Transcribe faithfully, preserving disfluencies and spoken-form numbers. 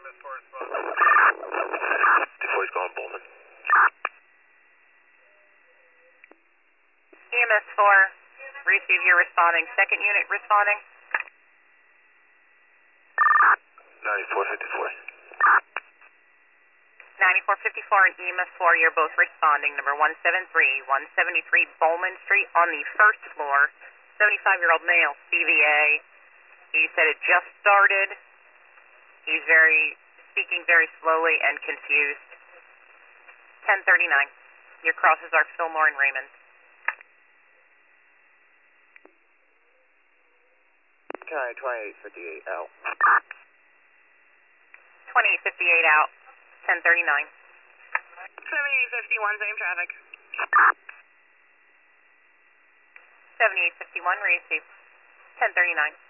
two four is going Bowman. E M S four, receive, you're responding. Second unit responding. ninety-four fifty-four. ninety-four fifty-four and E M S four, you're both responding. Number one seven three, one seventy-three Bowman Street on the first floor. seventy-five-year-old male, C V A. He said it just started. He's very, speaking very slowly and confused. ten thirty-nine. Your crosses are Fillmore and Raymond. County twenty-eight fifty-eight out. twenty-eight fifty-eight out. ten thirty-nine. seventy-eight fifty-one, same traffic. seventy-eight fifty-one, receive. ten thirty-nine.